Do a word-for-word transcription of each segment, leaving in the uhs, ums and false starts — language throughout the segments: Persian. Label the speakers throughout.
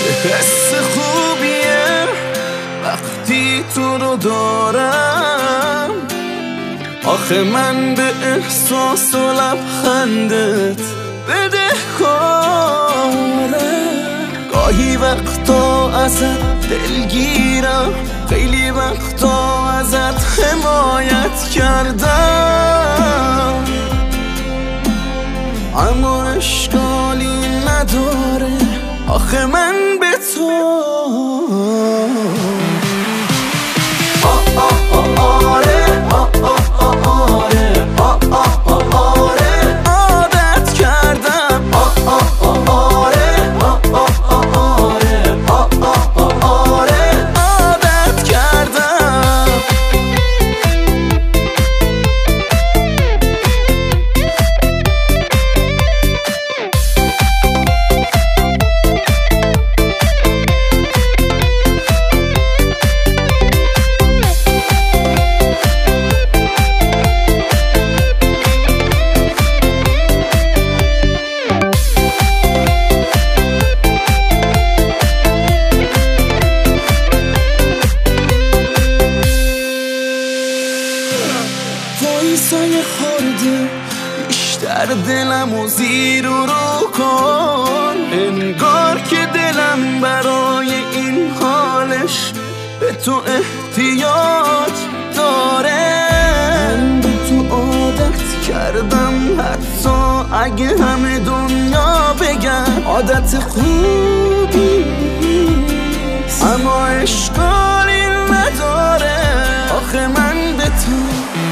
Speaker 1: چه حس خوبیه وقتی تو رو دارم، آخه من به احساس و لبخندت بدهکارم. گاهی وقتا ازت دلگیرم، خیلی وقتا ازت حمایت کردم، اما اشکالی نداره آخه من به تو سایه خورده بیشتر دلم و زیر و رو کن، انگار که دلم برای این حالش به تو احتیاج داره. من به تو عادت کردم حتی اگه همه دنیا بگن عادت خوبی، اما اشکالی نداره آخه من به تو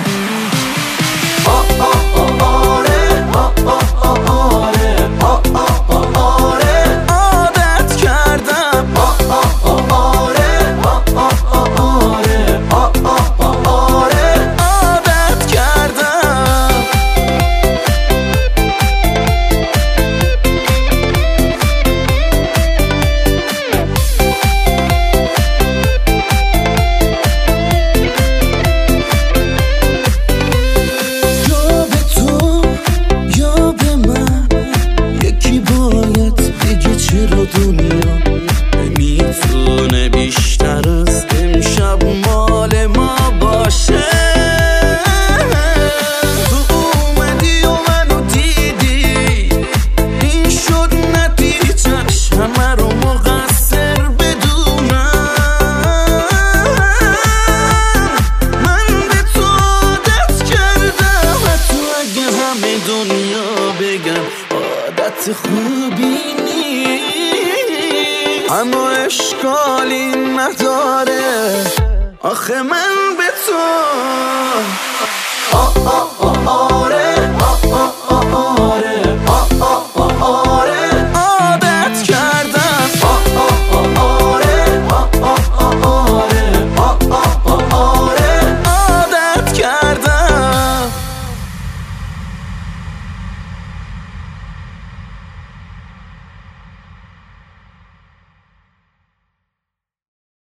Speaker 1: دنیا نمیتونه بیشتر از امشب مال ما باشه. تو اومدی و منو دیدی، این شد نتیجهش همه رو مقصر بدونم. من به تو عادت کردم حتی اگه همه دنیا بگن عادت خوبی نیست، اما اشکالی نداره آخه من به تو